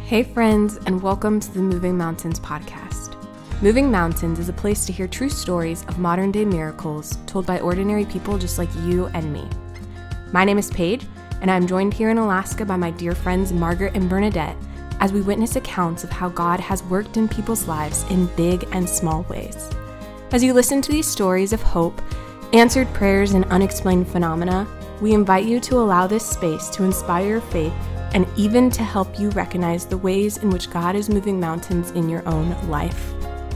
Hey friends, and welcome to the Moving Mountains podcast. Moving Mountains is a place to hear true stories of modern day miracles told by ordinary people just like you and me. My name is Paige, and I'm joined here in Alaska by my dear friends Margaret and Bernadette as we witness accounts of how God has worked in people's lives in big and small ways. As you listen to these stories of hope, answered prayers, and unexplained phenomena, we invite you to allow this space to inspire your faith and even to help you recognize the ways in which God is moving mountains in your own life.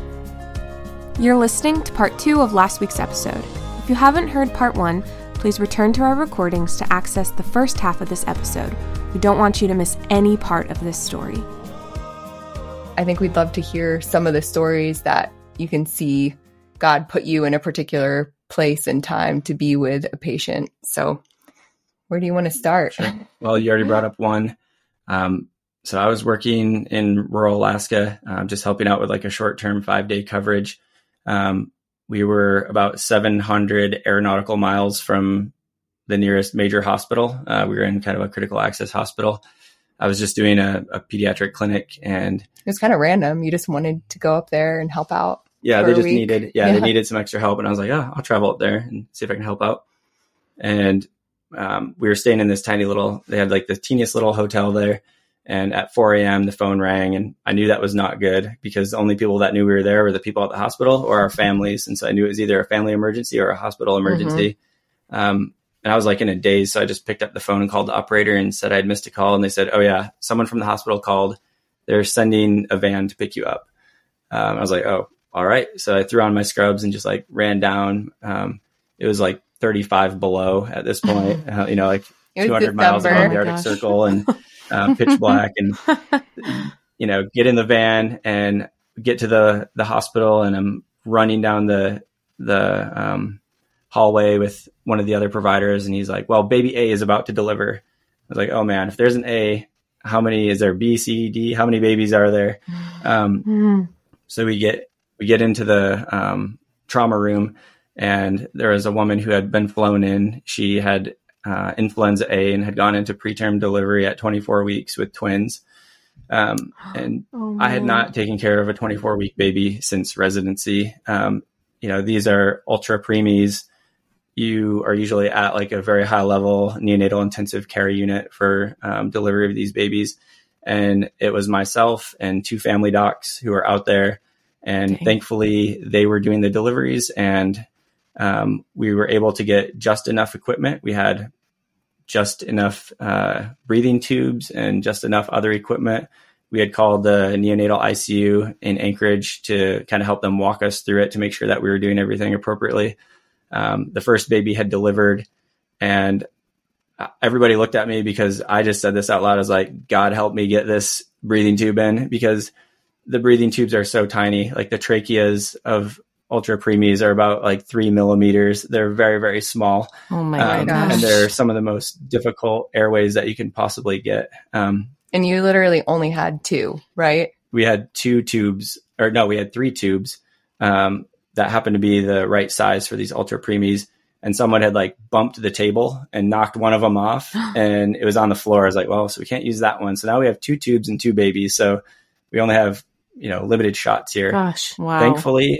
You're listening to part 2 of last week's episode. If you haven't heard part 1, please return to our recordings to access the first half of this episode. We don't want you to miss any part of this story. I think we'd love to hear some of the stories that you can see God put you in a particular place and time to be with a patient. So where do you want to start? Sure. Well, you already brought up one. So I was working in rural Alaska, just helping out with like a short-term 5-day coverage. We were about 700 aeronautical miles from the nearest major hospital. We were in kind of a critical access hospital. I was just doing a pediatric clinic, and it was kind of random. You just wanted to go up there and help out. Yeah, they just needed, they needed some extra help. And I was like, I'll travel up there and see if I can help out. And we were staying in this tiny little, they had like the teeniest little hotel there. And at 4 a.m., the phone rang, and I knew that was not good because the only people that knew we were there were the people at the hospital or our families. And so I knew it was either a family emergency or a hospital emergency. And I was like in a daze. So I just picked up the phone and called the operator and said I'd missed a call. And they said, oh yeah, someone from the hospital called. They're sending a van to pick you up. I was like, oh, all right. So I threw on my scrubs and just like ran down. It was like 35 below at this point, like 200 miles above the Arctic Circle and pitch black, and, get in the van and get to the hospital. And I'm running down the hallway with one of the other providers. And he's like, well, baby A is about to deliver. I was like, oh man, if there's an A, how many is there? B, C, D, how many babies are there? So we get into the trauma room, and there was a woman who had been flown in. She had influenza A and had gone into preterm delivery at 24 weeks with twins. And I had not taken care of a 24-week baby since residency. These are ultra preemies. You are usually at like a very high level neonatal intensive care unit for delivery of these babies. And it was myself and 2 family docs who were out there. And thankfully they were doing the deliveries, and we were able to get just enough equipment. We had just enough breathing tubes and just enough other equipment. We had called the neonatal ICU in Anchorage to kind of help them walk us through it to make sure that we were doing everything appropriately. The first baby had delivered, and everybody looked at me because I just said this out loud. I was like, God help me get this breathing tube in, because the breathing tubes are so tiny. Like the tracheas of ultra preemies are about like 3 millimeters. They're very, very small. Oh my gosh. And they're some of the most difficult airways that you can possibly get. And you literally only had 2, right? We had 2 tubes, or no, we had 3 tubes that happened to be the right size for these ultra preemies. And someone had like bumped the table and knocked one of them off, and it was on the floor. I was like, well, so we can't use that one. So now we have 2 tubes and 2 babies. So we only have, limited shots here. Gosh, wow. Thankfully,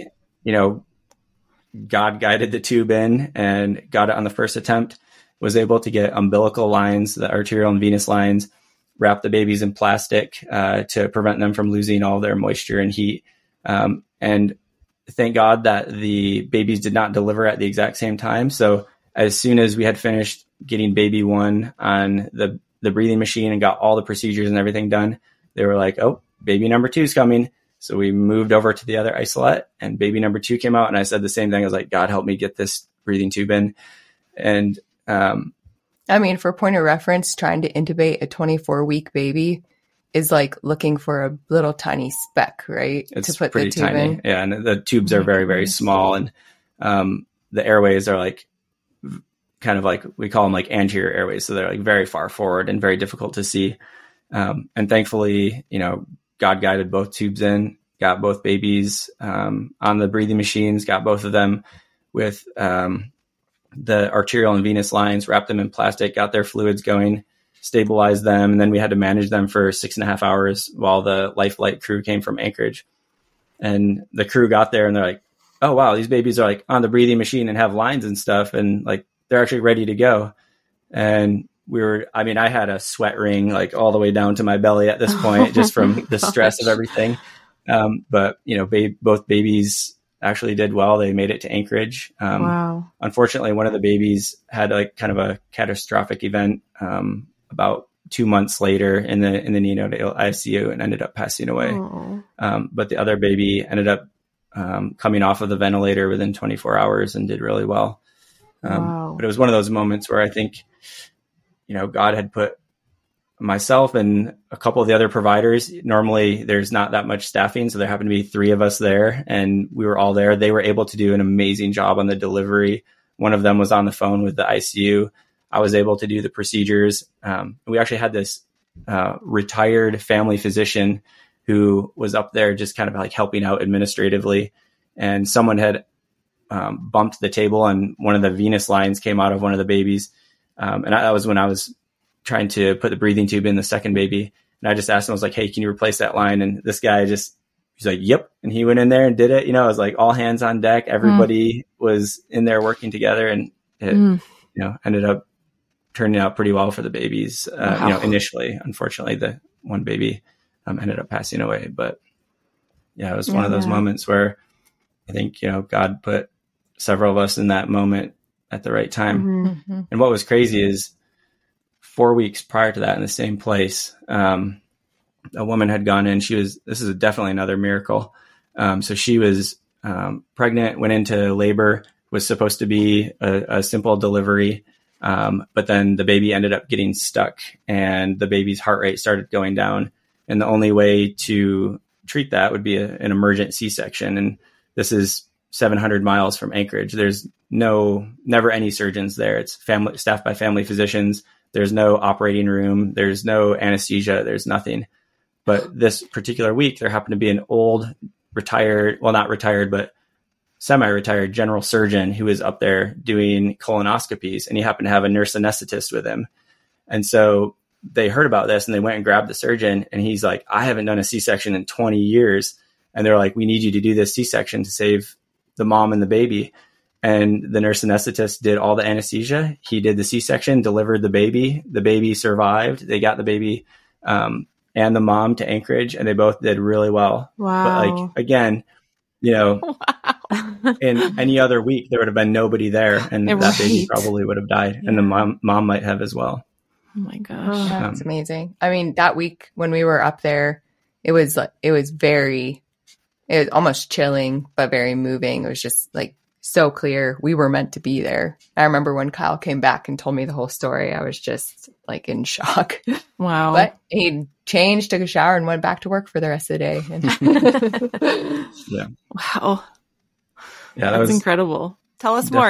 God guided the tube in and got it on the first attempt, was able to get umbilical lines, the arterial and venous lines, wrap the babies in plastic to prevent them from losing all their moisture and heat. And thank God that the babies did not deliver at the exact same time. So as soon as we had finished getting baby 1 on the breathing machine and got all the procedures and everything done, they were like, oh, baby number 2 is coming. So we moved over to the other isolette, and baby number 2 came out, and I said the same thing. I was like, God help me get this breathing tube in. And for point of reference, trying to intubate a 24-week baby is like looking for a little tiny speck, right? It's to put pretty the tube tiny. in. Yeah, and the tubes are very, very small, and the airways are like kind of like, we call them like anterior airways. So they're like very far forward and very difficult to see. And thankfully, God guided both tubes in, got both babies on the breathing machines, got both of them with the arterial and venous lines, wrapped them in plastic, got their fluids going. stabilize them. And then we had to manage them for 6.5 hours while the life flight crew came from Anchorage. And the crew got there and they're like, oh, wow, these babies are like on the breathing machine and have lines and stuff. And like, they're actually ready to go. And I had a sweat ring like all the way down to my belly at this point, just from the stress of everything. But both babies actually did well. They made it to Anchorage. Wow. Unfortunately, one of the babies had like kind of a catastrophic event about 2 months later in the neonatal ICU and ended up passing away. But the other baby ended up coming off of the ventilator within 24 hours and did really well. Wow. But it was one of those moments where I think, God had put myself and a couple of the other providers. Normally there's not that much staffing. So there happened to be 3 of us there and we were all there. They were able to do an amazing job on the delivery. One of them was on the phone with the ICU. I was able to do the procedures. We actually had this retired family physician who was up there just kind of like helping out administratively. And someone had bumped the table and one of the venous lines came out of one of the babies. That was when I was trying to put the breathing tube in the second baby. And I just asked him, I was like, hey, can you replace that line? And this guy he's like, yep. And he went in there and did it. It was like all hands on deck. Everybody was in there working together and it, ended up turning out pretty well for the babies. Wow. Initially, unfortunately, the one baby ended up passing away. But yeah, it was one of those moments where I think, God put several of us in that moment at the right time. Mm-hmm. And what was crazy is 4 weeks prior to that in the same place, a woman had gone in. This is definitely another miracle. So she was pregnant, went into labor, was supposed to be a simple delivery. But then the baby ended up getting stuck and the baby's heart rate started going down. And the only way to treat that would be an emergent C-section. And this is 700 miles from Anchorage. There's never any surgeons there. It's staffed by family physicians. There's no operating room. There's no anesthesia. There's nothing. But this particular week, there happened to be an old not retired, but semi-retired general surgeon who was up there doing colonoscopies, and he happened to have a nurse anesthetist with him. And so they heard about this and they went and grabbed the surgeon, and he's like, I haven't done a C-section in 20 years. And they're like, we need you to do this C-section to save the mom and the baby. And the nurse anesthetist did all the anesthesia. He did the C-section, delivered the baby. The baby survived. They got the baby and the mom to Anchorage, and they both did really well. Wow. But again, in any other week, there would have been nobody there, and that baby probably would have died, and the mom might have as well. Oh my gosh. That's amazing. I mean, that week when we were up there, it was almost chilling, but very moving. It was just like so clear we were meant to be there. I remember when Kyle came back and told me the whole story, I was just like in shock. Wow. But he changed, took a shower, and went back to work for the rest of the day. Yeah. Wow. Yeah, that's incredible. Tell us more.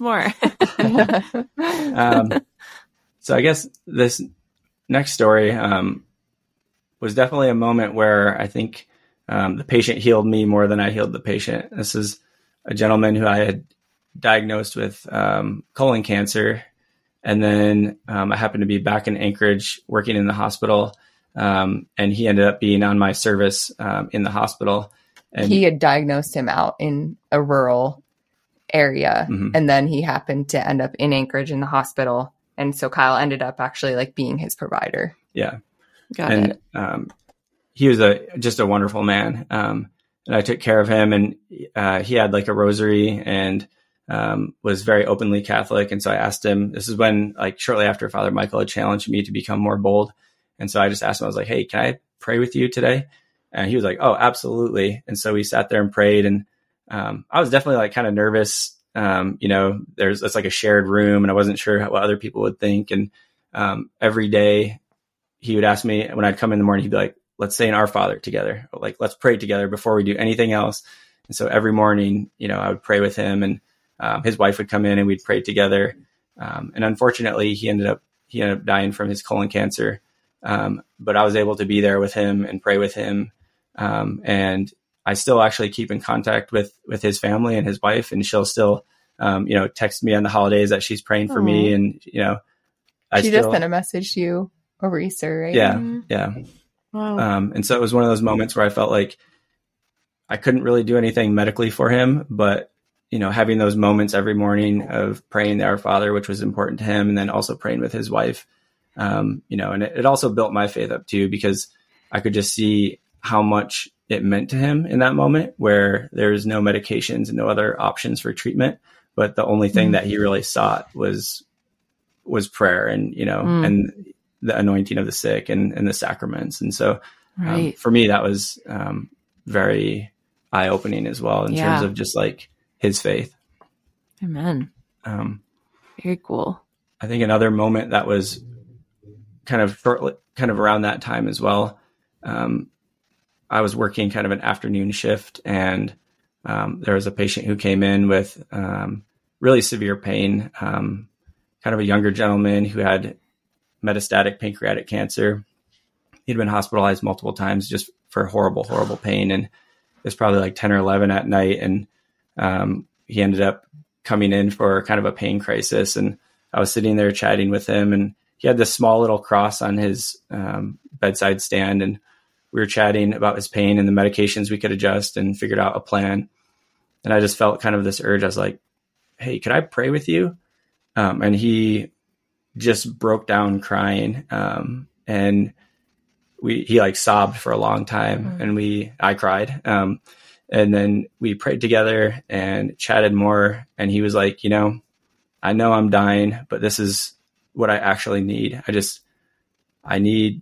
So I guess this next story was definitely a moment where I think the patient healed me more than I healed the patient. This is a gentleman who I had diagnosed with colon cancer. And then I happened to be back in Anchorage working in the hospital. And he ended up being on my service in the hospital. And he had diagnosed him out in a rural area. Mm-hmm. And then he happened to end up in Anchorage in the hospital. And so Kyle ended up actually like being his provider. Yeah. Got it. He was just a wonderful man. And I took care of him, and he had like a rosary and was very openly Catholic. And so I asked him, this is when shortly after Father Michael had challenged me to become more bold. And so I just asked him, I was like, hey, can I pray with you today? And he was like, oh, absolutely. And so we sat there and prayed, and I was definitely kind of nervous. It's like a shared room, and I wasn't sure what other people would think. And every day he would ask me, when I'd come in the morning, he'd be like, let's say an Our Father together, let's pray together before we do anything else. And so every morning, I would pray with him, and his wife would come in and we'd pray together. And unfortunately he ended up dying from his colon cancer. But I was able to be there with him and pray with him. And I still actually keep in contact with his family and his wife, and she'll still, text me on the holidays that she's praying for me. And, she just sent a message to you over Easter, right? Yeah. Yeah. Wow. And so it was one of those moments where I felt like I couldn't really do anything medically for him, but, you know, having those moments every morning of praying the Our Father, which was important to him, and then also praying with his wife, you know, and it also built my faith up too, because I could just see how much it meant to him in that moment where there's no medications and no other options for treatment. But the only thing that he really sought was prayer and, you know, and the anointing of the sick and the sacraments. And so for me, that was very eye-opening as well in terms of just like his faith. Amen. Very cool. I think another moment that was kind of around that time as well. I was working kind of an afternoon shift, and there was a patient who came in with really severe pain, kind of a younger gentleman who had metastatic pancreatic cancer. He'd been hospitalized multiple times just for horrible, horrible pain. And it's probably like 10 or 11 at night. And he ended up coming in for kind of a pain crisis. And I was sitting there chatting with him, and he had this small little cross on his bedside stand. And we were chatting about his pain and the medications we could adjust, and figured out a plan. And I just felt kind of this urge. I was like, hey, could I pray with you? And he just broke down crying. And he like sobbed for a long time, and I cried. And then we prayed together and chatted more. And he was like, you know, I know I'm dying, but this is what I actually need. I need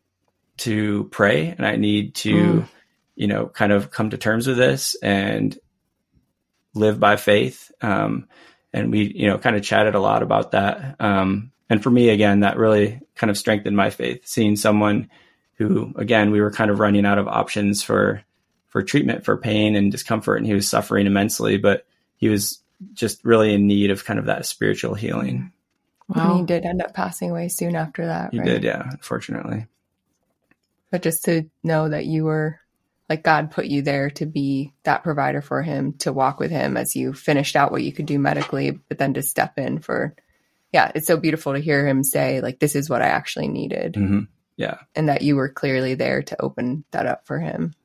to pray, and I need to, you know, kind of come to terms with this and live by faith. And we, you know, kind of chatted a lot about that. And for me, again, that really kind of strengthened my faith, seeing someone who, again, we were kind of running out of options for treatment for pain and discomfort, and he was suffering immensely, but he was just really in need of kind of that spiritual healing. Wow. And he did end up passing away soon after that. He did, yeah, unfortunately. But just to know that you were, like, God put you there to be that provider for him, to walk with him as you finished out what you could do medically, but then to step in for, it's so beautiful to hear him say, like, this is what I actually needed. Mm-hmm. Yeah. And that you were clearly there to open that up for him.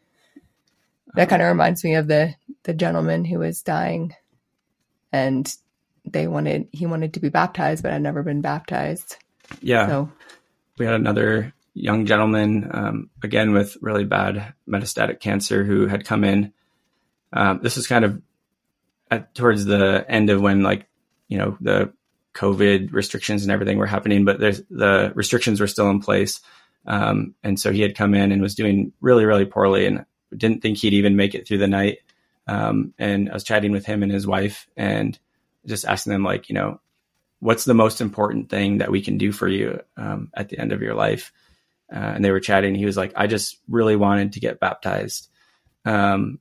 That kind of reminds me of the gentleman who was dying, and he wanted to be baptized, but had never been baptized. Yeah. So we had another young gentleman, again, with really bad metastatic cancer, who had come in. This was kind of towards the end of when, like, you know, the COVID restrictions and everything were happening, but the restrictions were still in place. And so he had come in and was doing really, really poorly, and didn't think he'd even make it through the night. And I was chatting with him and his wife, and just asking them, like, you know, what's the most important thing that we can do for you at the end of your life? And they were chatting. He was like, I just really wanted to get baptized. And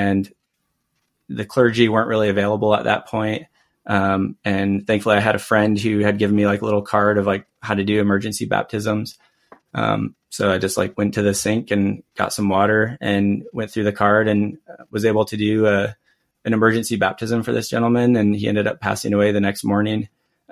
the clergy weren't really available at that point. And thankfully I had a friend who had given me like a little card of like how to do emergency baptisms. So I just like went to the sink and got some water and went through the card, and was able to do an emergency baptism for this gentleman. And he ended up passing away the next morning.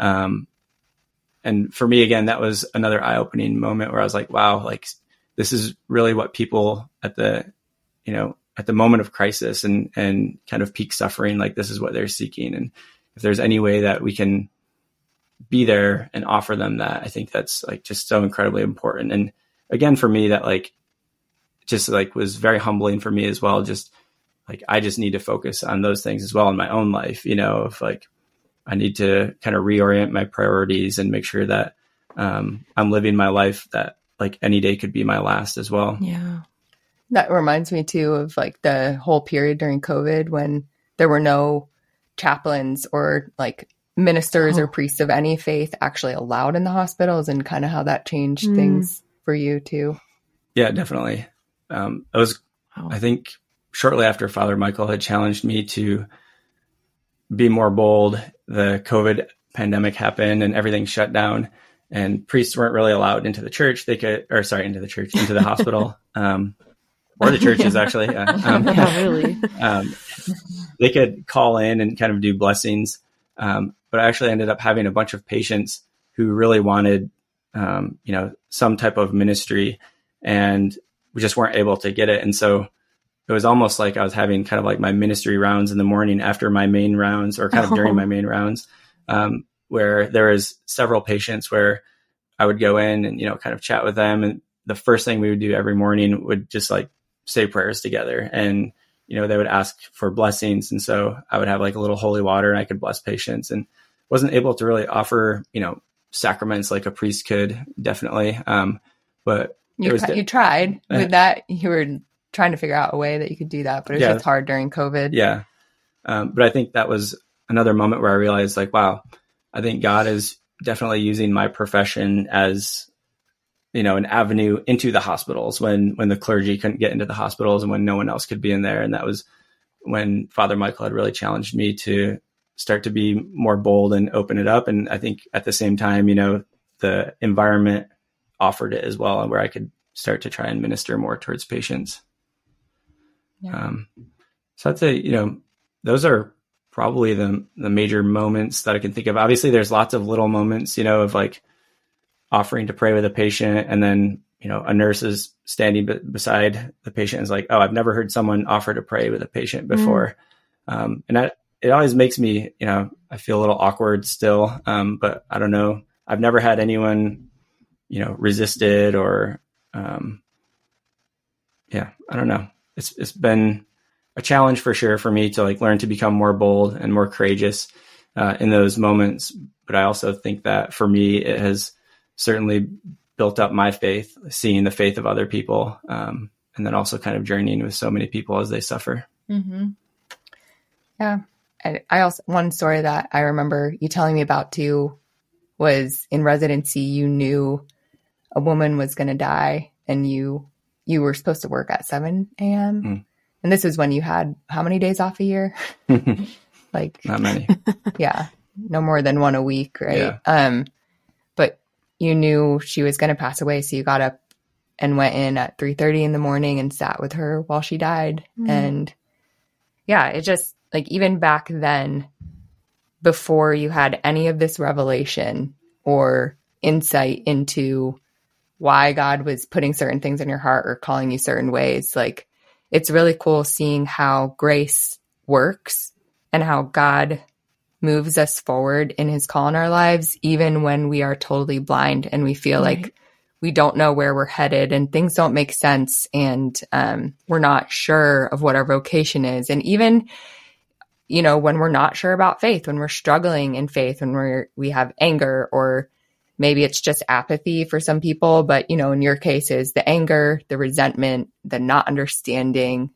And for me, again, that was another eye-opening moment where I was like, wow, like this is really what people at the moment of crisis and kind of peak suffering, like this is what they're seeking. And if there's any way that we can be there and offer them that, I think that's like just so incredibly important. And again, for me, that like just like was very humbling for me as well. Just like, I just need to focus on those things as well in my own life, you know, if like I need to kind of reorient my priorities and make sure that I'm living my life that like any day could be my last as well. Yeah. That reminds me too of like the whole period during COVID when there were no chaplains or like ministers or priests of any faith actually allowed in the hospitals, and kind of how that changed things for you too. Yeah, definitely. It was, I think shortly after Father Michael had challenged me to be more bold, the COVID pandemic happened and everything shut down, and priests weren't really allowed into the church. Into the hospital, or the churches actually. Really. They could call in and kind of do blessings. But I actually ended up having a bunch of patients who really wanted some type of ministry, and we just weren't able to get it. And so it was almost like I was having kind of like my ministry rounds in the morning after my main rounds, or kind of during my main rounds, where there was several patients where I would go in and, kind of chat with them. And the first thing we would do every morning would just like say prayers together, and, they would ask for blessings. And so I would have like a little holy water and I could bless patients, and wasn't able to really offer, sacraments like a priest could, definitely. But you tried with that. You were trying to figure out a way that you could do that, but it was just hard during COVID. Yeah. But I think that was another moment where I realized, like, wow, I think God is definitely using my profession as, an avenue into the hospitals when the clergy couldn't get into the hospitals and when no one else could be in there. And that was when Father Michael had really challenged me to start to be more bold and open it up. And I think at the same time, the environment offered it as well, where I could start to try and minister more towards patients. Yeah. So I'd say, those are probably the major moments that I can think of. Obviously there's lots of little moments, of like offering to pray with a patient, and then, a nurse is standing beside the patient and is like, oh, I've never heard someone offer to pray with a patient before. And it always makes me, I feel a little awkward still. But I don't know. I've never had anyone, resist it, or, I don't know. It's been a challenge for sure for me to like learn to become more bold and more courageous in those moments. But I also think that for me, it has certainly built up my faith, seeing the faith of other people, and then also kind of journeying with so many people as they suffer. Mm-hmm. Yeah. And I also, one story that I remember you telling me about too was in residency, you knew a woman was going to die, and you were supposed to work at 7 a.m. Mm. And this is when you had how many days off a year? Like not many. Yeah. No more than one a week. Right. Yeah. But you knew she was going to pass away. So you got up and went in at 3:30 in the morning and sat with her while she died. Mm. And yeah, it just like, even back then, before you had any of this revelation or insight into why God was putting certain things in your heart or calling you certain ways, like, it's really cool seeing how grace works and how God moves us forward in his call in our lives, even when we are totally blind and we feel like we don't know where we're headed and things don't make sense, and we're not sure of what our vocation is. And even, when we're not sure about faith, when we're struggling in faith, when we have anger, or maybe it's just apathy for some people, but, in your case is the anger, the resentment, the not understanding,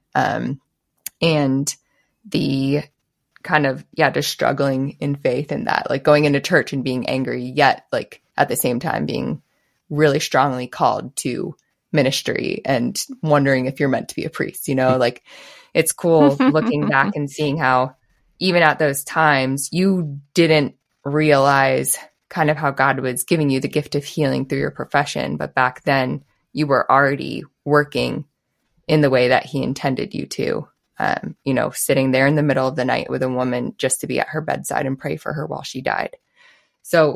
and the kind of, just struggling in faith, and that, like, going into church and being angry, yet like at the same time being really strongly called to ministry and wondering if you're meant to be a priest, like, it's cool looking back and seeing how even at those times you didn't realize kind of how God was giving you the gift of healing through your profession. But back then you were already working in the way that he intended you to, sitting there in the middle of the night with a woman just to be at her bedside and pray for her while she died. So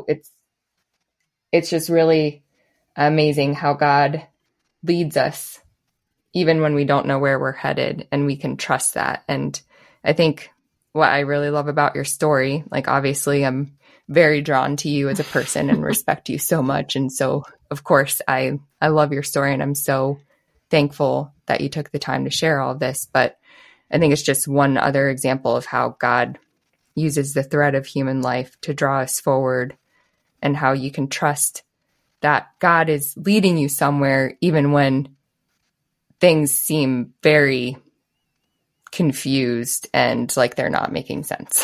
it's just really amazing how God leads us, even when we don't know where we're headed, and we can trust that. And I think what I really love about your story, like, obviously I'm very drawn to you as a person and respect you so much. And so, of course, I love your story, and I'm so thankful that you took the time to share all of this. But I think it's just one other example of how God uses the thread of human life to draw us forward, and how you can trust that God is leading you somewhere, even when things seem very confused and like they're not making sense.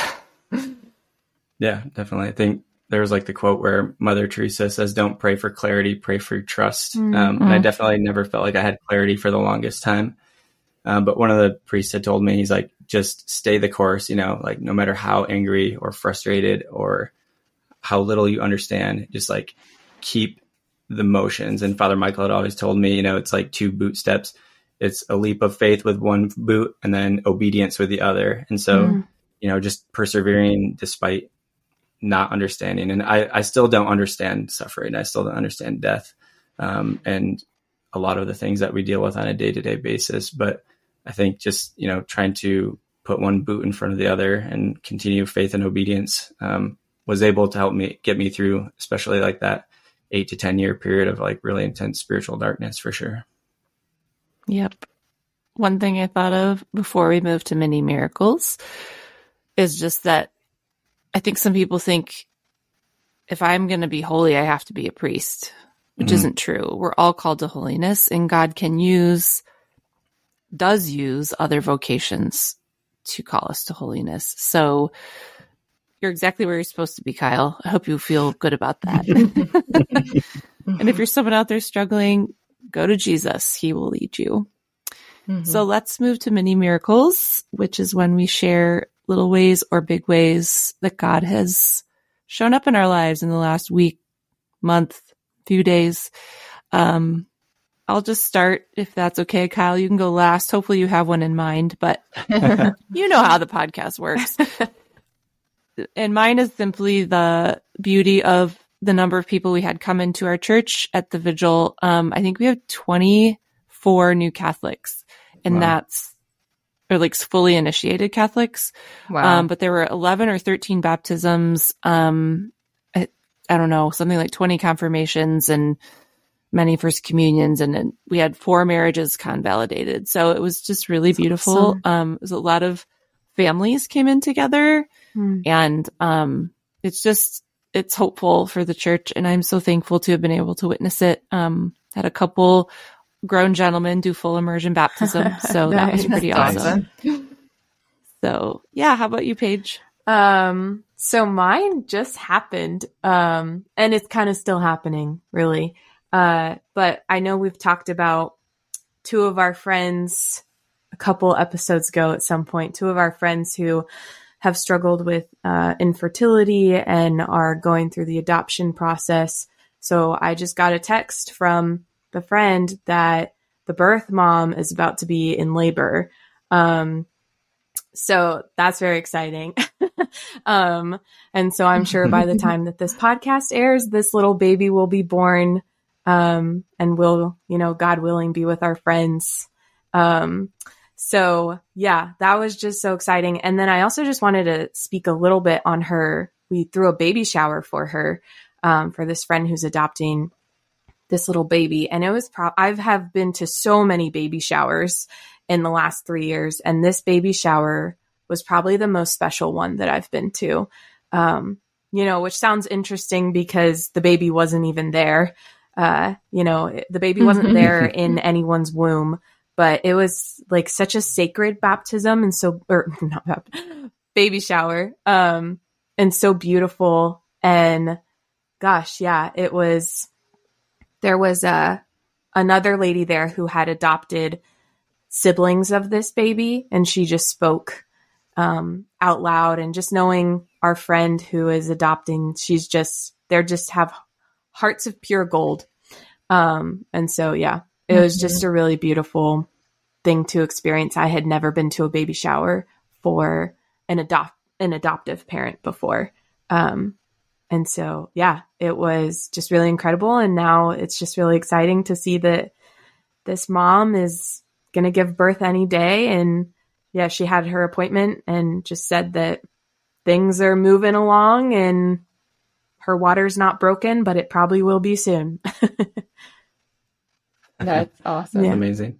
Yeah, definitely. I think there was like the quote where Mother Teresa says, "Don't pray for clarity, pray for trust." Mm-hmm. And I definitely never felt like I had clarity for the longest time. But one of the priests had told me, he's like, just stay the course, like, no matter how angry or frustrated or how little you understand, just like keep the motions. And Father Michael had always told me, it's like 2 boot steps. It's a leap of faith with one boot and then obedience with the other. And so, just persevering despite not understanding. And I still don't understand suffering. I still don't understand death, and a lot of the things that we deal with on a day-to-day basis. But I think just, trying to put one boot in front of the other and continue faith and obedience, was able to help me get me through, especially like that 8 to 10 year period of like really intense spiritual darkness, for sure. Yep. One thing I thought of before we move to mini miracles is just that I think some people think if I'm going to be holy, I have to be a priest, which isn't true. We're all called to holiness, and God does use other vocations to call us to holiness. So you're exactly where you're supposed to be, Kyle. I hope you feel good about that. And if you're someone out there struggling, go to Jesus. He will lead you. Mm-hmm. So let's move to mini miracles, which is when we share little ways or big ways that God has shown up in our lives in the last week, month, few days. I'll just start, if that's okay. Kyle, you can go last. Hopefully you have one in mind, but you know how the podcast works. And mine is simply the beauty of the number of people we had come into our church at the vigil. I think we have 24 new Catholics, and or like fully initiated Catholics. Wow. But there were 11 or 13 baptisms. I don't know, something like 20 confirmations and many first communions. And then we had 4 marriages convalidated. So it was just really beautiful. Awesome. It was a lot of families came in together, and it's hopeful for the church. And I'm so thankful to have been able to witness it. Had a couple grown gentlemen do full immersion baptism. So that was pretty awesome. So yeah, how about you, Paige? So mine just happened, and it's kind of still happening, really. But I know we've talked about 2 of our friends a couple episodes ago at some point, 2 of our friends who have struggled with infertility and are going through the adoption process. So I just got a text from the friend that the birth mom is about to be in labor. So that's very exciting. And so I'm sure by the time that this podcast airs, this little baby will be born, and will, God willing, be with our friends. So yeah, that was just so exciting. And then I also just wanted to speak a little bit on her. We threw a baby shower for her, for this friend who's adopting this little baby. And it was, I have been to so many baby showers in the last 3 years. And this baby shower was probably the most special one that I've been to, which sounds interesting because the baby wasn't even there. The baby wasn't there in anyone's womb, but it was like such a sacred baptism baby shower, and so beautiful. And gosh, yeah, there was another lady there who had adopted siblings of this baby, and she just spoke out loud. And just knowing our friend who is adopting, they just have hearts of pure gold. And so, yeah, it was just a really beautiful thing to experience. I had never been to a baby shower for an adoptive parent before. And so, yeah, it was just really incredible. And now it's just really exciting to see that this mom is going to give birth any day. And yeah, she had her appointment and just said that things are moving along and her water's not broken, but it probably will be soon. That's awesome. Yeah. Amazing.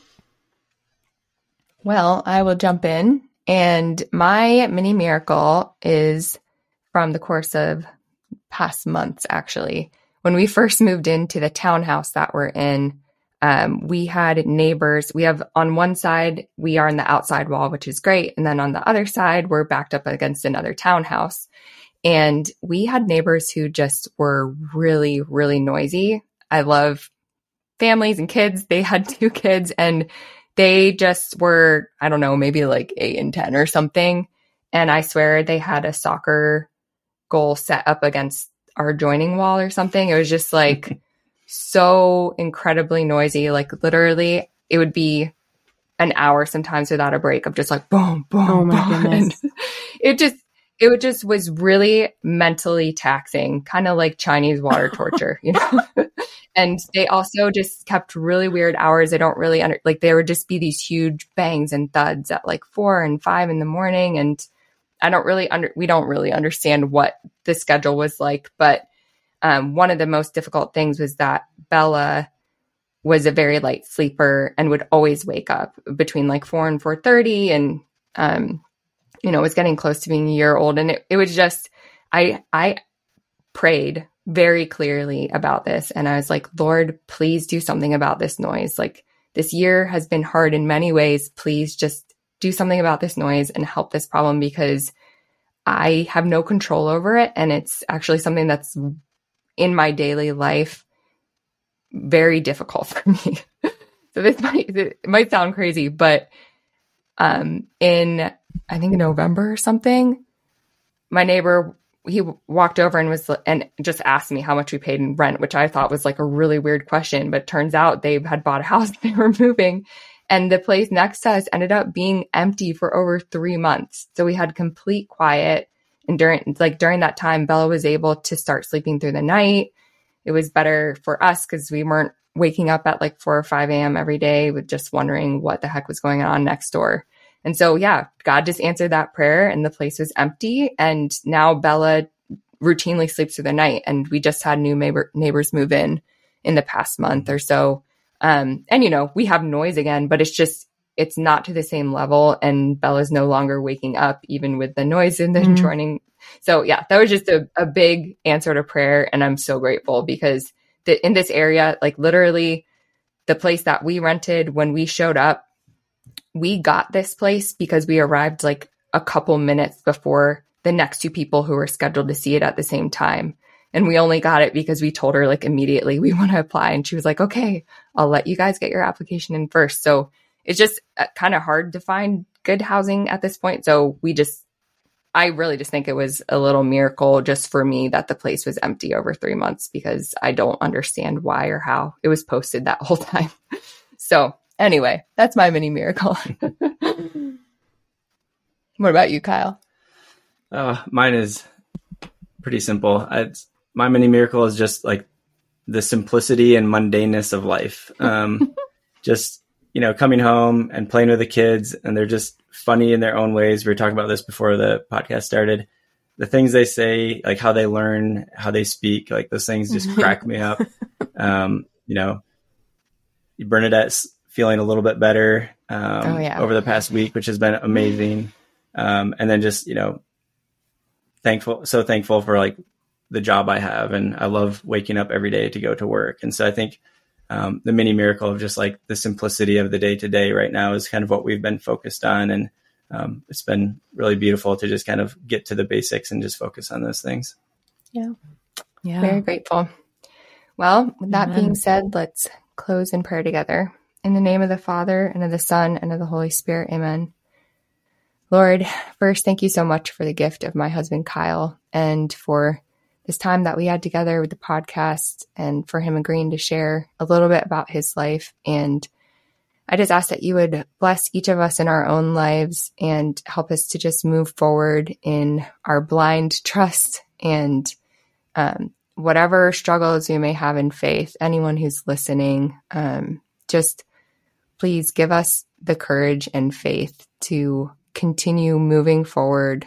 Well, I will jump in. And my mini miracle is from the course of past months, actually. When we first moved into the townhouse that we're in, we had neighbors. We have on one side, we are in the outside wall, which is great. And then on the other side, we're backed up against another townhouse. And we had neighbors who just were really, really noisy. I love families and kids. They had 2 kids and they just were, I don't know, maybe like 8 and 10 or something. And I swear they had a soccer goal set up against our adjoining wall or something. It was just like so incredibly noisy. Like literally it would be an hour sometimes without a break of just like boom, boom, oh my boom. goodness. And it just was really mentally taxing, kind of like Chinese water torture, you know? And they also just kept really weird hours. I don't really like, there would just be these huge bangs and thuds at like 4 and 5 in the morning. And we don't really understand what the schedule was like. But one of the most difficult things was that Bella was a very light sleeper and would always wake up between like 4 and 4:30, and was getting close to being a year old. And it was just, I prayed very clearly about this. And I was like, Lord, please do something about this noise. Like, this year has been hard in many ways. Please just do something about this noise and help this problem, because I have no control over it. And it's actually something that's in my daily life very difficult for me. So it might sound crazy, but in, I think, November or something, my neighbor, he walked over and just asked me how much we paid in rent, which I thought was like a really weird question, but turns out they had bought a house, they were moving, and the place next to us ended up being empty for over 3 months. So we had complete quiet. And during that time, Bella was able to start sleeping through the night. It was better for us because we weren't waking up at like 4 or 5 a.m. every day with just wondering what the heck was going on next door. And so, yeah, God just answered that prayer and the place was empty. And now Bella routinely sleeps through the night. And we just had new neighbors move in the past month or so. And, we have noise again, but it's not to the same level. And Bella's no longer waking up even with the noise in the adjoining. So yeah, that was just a big answer to prayer. And I'm so grateful because in this area, like literally the place that we rented, when we showed up, we got this place because we arrived like a couple minutes before the next 2 people who were scheduled to see it at the same time. And we only got it because we told her like immediately we want to apply. And she was like, okay, I'll let you guys get your application in first. So it's just kind of hard to find good housing at this point. So I really just think it was a little miracle just for me that the place was empty over 3 months, because I don't understand why or how it was posted that whole time. So anyway, that's my mini miracle. What about you, Kyle? Mine is pretty simple. My mini miracle is just like the simplicity and mundaneness of life. Just, coming home and playing with the kids, and they're just funny in their own ways. We were talking about this before the podcast started. The things they say, like how they learn, how they speak, like those things just crack me up. Bernadette's feeling a little bit better over the past week, which has been amazing. And then just, thankful for like the job I have. And I love waking up every day to go to work. And so I think the mini miracle of just like the simplicity of the day to day right now is kind of what we've been focused on. And it's been really beautiful to just kind of get to the basics and just focus on those things. Yeah. Very grateful. Well, with that being said, let's close in prayer together. In the name of the Father, and of the Son, and of the Holy Spirit. Amen. Lord, first, thank you so much for the gift of my husband, Kyle, and for this time that we had together with the podcast, and for him agreeing to share a little bit about his life. And I just ask that you would bless each of us in our own lives and help us to just move forward in our blind trust and whatever struggles we may have in faith. Anyone who's listening, just please give us the courage and faith to continue moving forward,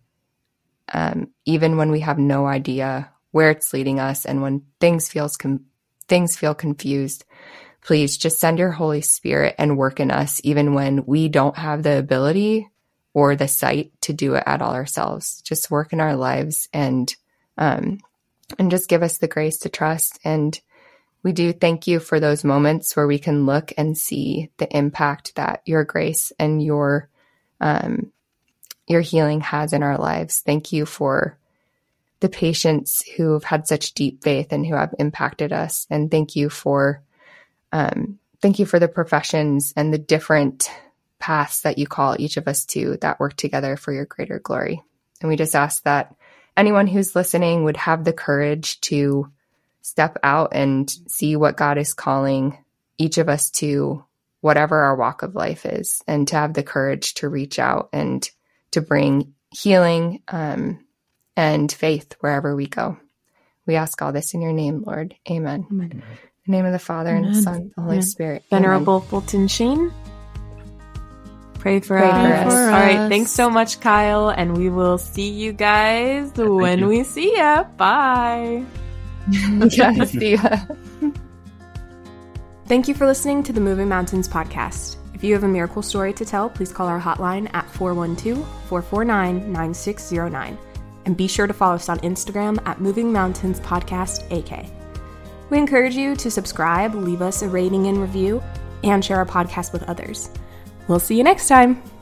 even when we have no idea where it's leading us, and when things feel confused. Please just send your Holy Spirit and work in us, even when we don't have the ability or the sight to do it at all ourselves. Just work in our lives and just give us the grace to trust. And we do thank you for those moments where we can look and see the impact that your grace and your healing has in our lives. Thank you for the patients who have had such deep faith and who have impacted us. And thank you for the professions and the different paths that you call each of us to that work together for your greater glory. And we just ask that anyone who's listening would have the courage to step out and see what God is calling each of us to, whatever our walk of life is, and to have the courage to reach out and to bring healing, and faith wherever we go. We ask all this in your name, Lord. Amen. Amen. In the name of the Father, and the Son, and the Holy Spirit. Venerable Fulton Sheen, pray for Pray us. for us. All right. Thanks so much, Kyle. And we will see you guys when we see ya. Bye. Yeah, see ya. Thank you for listening to the Moving Mountains podcast. If you have a miracle story to tell, please call our hotline at 412-449-9609. And be sure to follow us on Instagram at Moving Mountains Podcast AK. We encourage you to subscribe, leave us a rating and review, and share our podcast with others. We'll see you next time.